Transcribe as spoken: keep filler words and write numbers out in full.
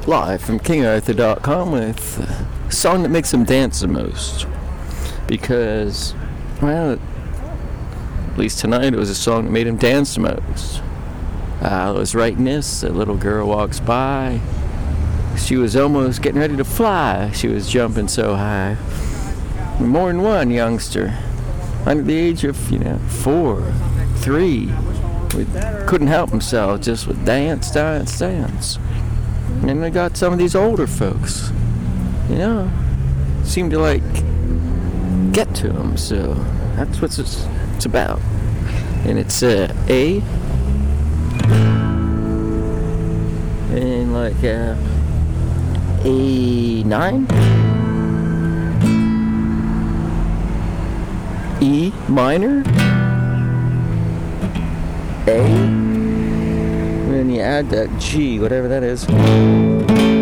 live from king arthur dot com with a song that makes them dance the most. Because, well, at least tonight it was a song that made him dance the most. Uh, I was writing this, a little girl walks by. She was almost getting ready to fly. She was jumping so high. More than one youngster, under the age of, you know, four, three, would, couldn't help themselves, just would dance, dance, dance. And then they got some of these older folks, you know, seem to like get to them. So that's what it's, it's about. And it's uh, A and like uh, A nine, E minor, A, and then you add that G, whatever that is.